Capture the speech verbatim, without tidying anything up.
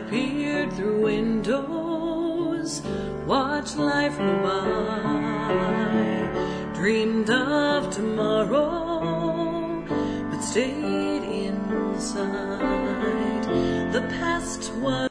I've peered through windows, watched life go by, dreamed of tomorrow, but stayed inside. The past was